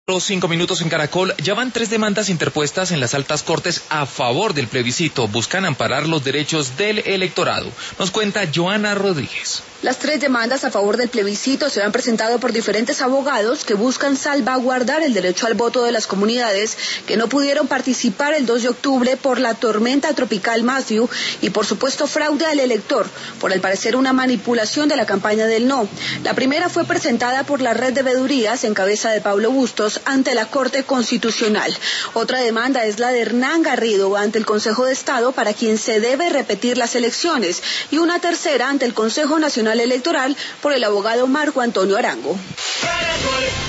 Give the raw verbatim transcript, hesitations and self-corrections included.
Los cinco minutos en Caracol. Ya van tres demandas interpuestas en las altas cortes a favor del plebiscito. Buscan amparar los derechos del electorado. Nos cuenta Joana Rodríguez. Las tres demandas a favor del plebiscito se han presentado por diferentes abogados que buscan salvaguardar el derecho al voto de las comunidades que no pudieron participar el dos de octubre por la tormenta tropical Matthew y por supuesto fraude al elector, por al parecer una manipulación de la campaña del no. La primera fue presentada por la red de veedurías en cabeza de Pablo Bustos ante la Corte Constitucional. Otra demanda es la de Hernán Garrido ante el Consejo de Estado, para quien se debe repetir las elecciones, y una tercera ante el Consejo Nacional Electoral por el abogado Marco Antonio Arango.